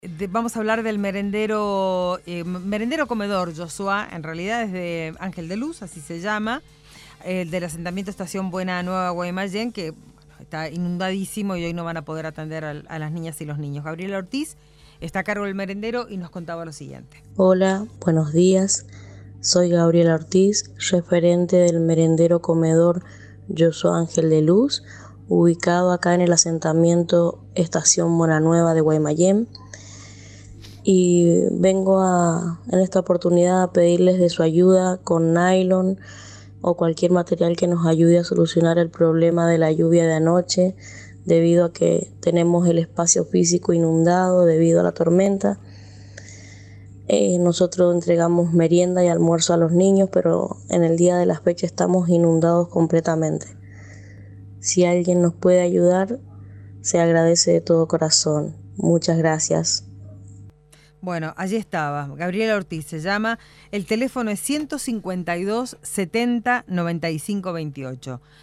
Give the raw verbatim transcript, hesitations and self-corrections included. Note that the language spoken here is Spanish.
De- vamos a hablar del merendero, eh, merendero comedor Joshua, en realidad es de Ángel de Luz, así se llama, el del asentamiento Estación Buena Nueva Guaymallén, que bueno, está inundadísimo y hoy no van a poder atender a, a las niñas y los niños. Gabriela Ortiz está a cargo del merendero y nos contaba lo siguiente. Hola, buenos días. Soy Gabriela Ortiz, referente del merendero comedor Joshua Ángel de Luz, ubicado acá en el asentamiento Estación Buena Nueva de Guaymallén. Y vengo a, en esta oportunidad a pedirles de su ayuda con nylon o cualquier material que nos ayude a solucionar el problema de la lluvia de anoche, debido a que tenemos el espacio físico inundado debido a la tormenta. Eh, nosotros entregamos merienda y almuerzo a los niños, pero en el día de la fecha estamos inundados completamente. Si alguien nos puede ayudar, se agradece de todo corazón. Muchas gracias. Bueno, allí estaba, Gabriela Ortiz se llama, el teléfono es ciento cincuenta y dos setenta noventa y cinco veintiocho.